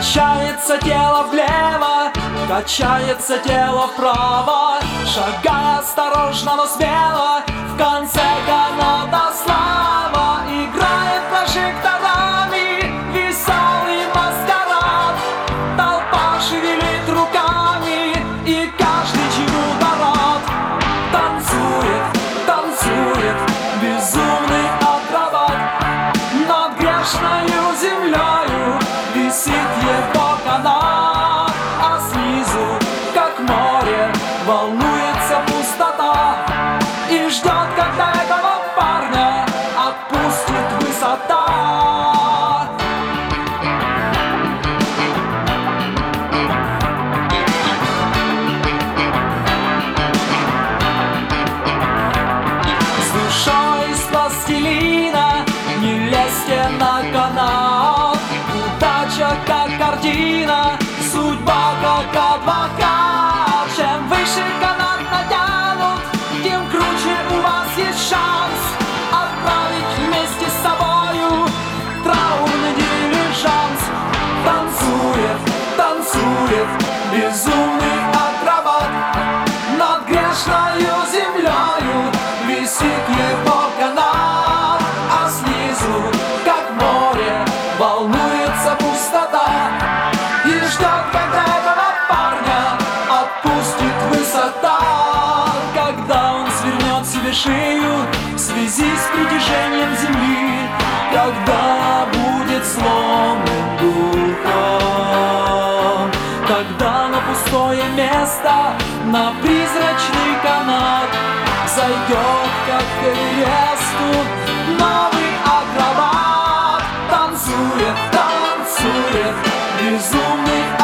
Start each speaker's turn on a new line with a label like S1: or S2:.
S1: Качается тело влево, качается тело вправо, шагая осторожно, но смело, в конце каната слава. Играет прожекторами веселый маскарад, толпа шевелит руками, и каждый чему-то рад. Танцует, танцует безумный акробат, над грешною землею висит его канат, а снизу, как море, волнуется пустота и ждет, когда этого парня отпустит высота. С душой из пластилина не лезьте на канат, удача как картина, судьба как адвокат. Чем выше канат натянут, тем круче у вас есть шанс отправить вместе с собою траурный дилижанс. Танцует, танцует безумный акробат, над грешною землею висит его канат, а снизу, как море, волнуется пустота и ждет, когда этого парня отпустит высота. Когда он свернет себе шею в связи с притяжением земли, когда будет сломлен духом, когда на пустое место, на призрачный канат зайдет, как к Эвересту, новый акробат. Танцует, танцует безумный